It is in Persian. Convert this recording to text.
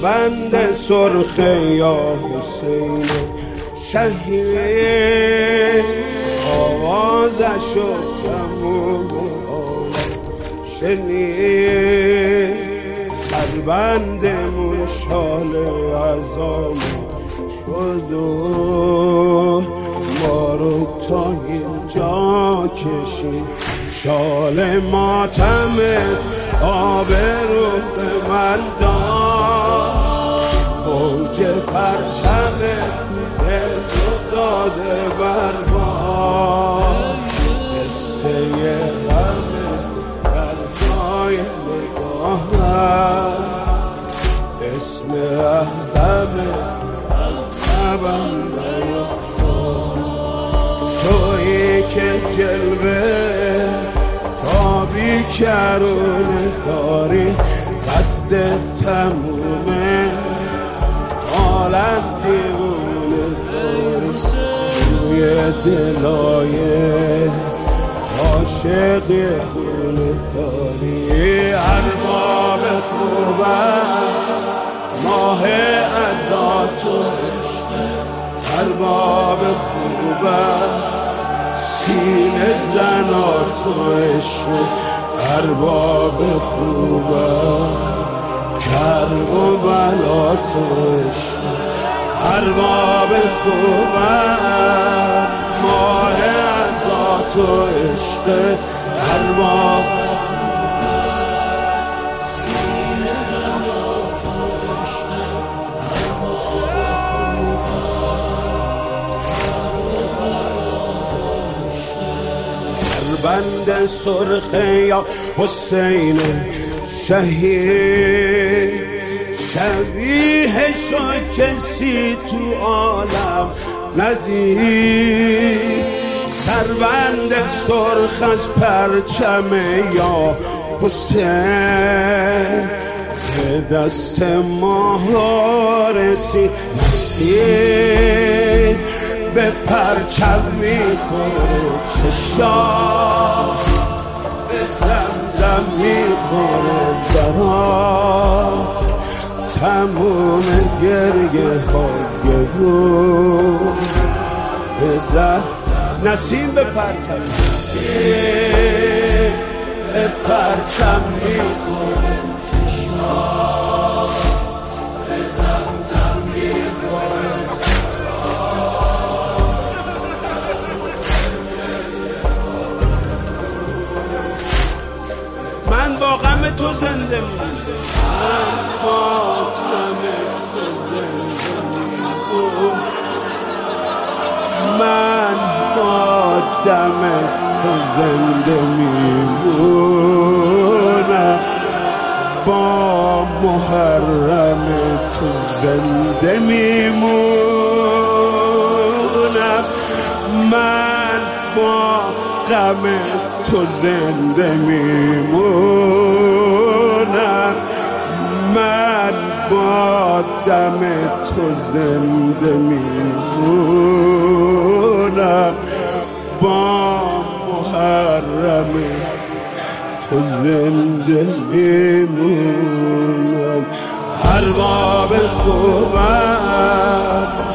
بند سرخ یا حسین شهید آوازش و تموم عالم شنید سربندمون شال عزام شد و ما رو تا اینجا کشید شال ماتم آبرو به من داد موج پرچم دل رو داده بر باد قصه غم در جای نگاهم اسم احزم احزبم نیفتاد تویی که جلوه تابی کرونه داری قد تمومه عالم دیوونه داری روی دلای عاشق خونه داری ارباب خوبم ماه عزاتو ارباب خوبم سینه زناتو عشق ارباب خوبم کرب و بلاتو عشق ارباب خوبم ماه عزاتو عشق ارباب بند سرخ یا حسین شهید شبیه شو کسی تو عالم ندید سربند سرخ از پرچم یا حسین که دست ما رسید مسیح به پرچم میخوره چشام به زمزم میخوره جهان تموم گریه های رو به در نسیم به پرچم نسیم به پرچم میخوره چشام به زمزم میخوره من با غم تو زنده موندم من با دم تو زنده میمونم با محرم تو زنده میمونم من با غم تو زنده میمونم من با دم تو زنده میمونم با محرم تو زنده میمونم ارباب خوبم